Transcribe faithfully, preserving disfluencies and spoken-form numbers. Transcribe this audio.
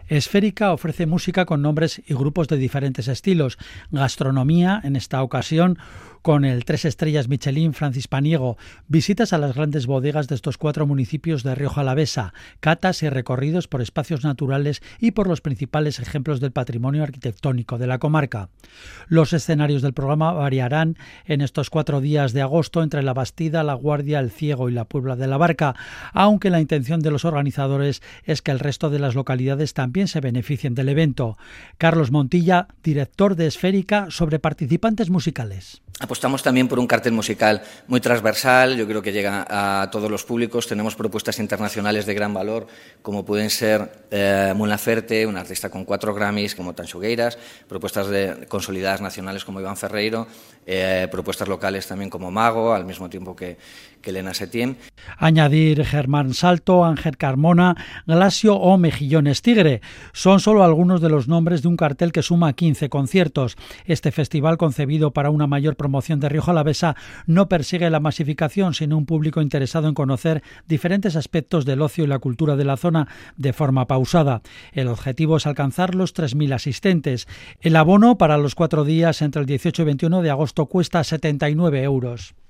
Esférica ofrece música con nombres y grupos de diferentes estilos, gastronomía, en esta ocasión con el tres estrellas Michelin Francis Paniego, visitas a las grandes bodegas de estos cuatro municipios de Rioja Alavesa, catas y recorridos por espacios naturales y por los principales ejemplos del patrimonio arquitectónico de la comarca. Los escenarios del programa variarán en estos cuatro días de agosto entre La Bastida, La Guardia, El Ciego y la Puebla de la Barca, aunque la intención de los organizadores es que el resto de las localidades también se beneficien del evento. Carlos Montilla, director de Esférica, sobre participantes musicales. Apostamos también por un cartel musical muy transversal, yo creo que llega a todos los públicos. Tenemos propuestas internacionales de gran valor, como pueden ser eh, Mon Laferte, un artista con cuatro Grammys, como Tanxugueiras, propuestas de consolidadas nacionales como Iván Ferreiro, eh, propuestas locales también como Mago, al mismo tiempo que, que Elena Setién. Añadir Germán Salto, Ángel Carmona, Glasio o Mejillones Tigre. Son solo algunos de los nombres de un cartel que suma quince conciertos. Este festival, concebido para una mayor promoción de Rioja Alavesa, no persigue la masificación, sino un público interesado en conocer diferentes aspectos del ocio y la cultura de la zona de forma pausada. El objetivo es alcanzar los tres mil asistentes. El abono para los cuatro días entre el dieciocho y veintiuno de agosto cuesta setenta y nueve euros.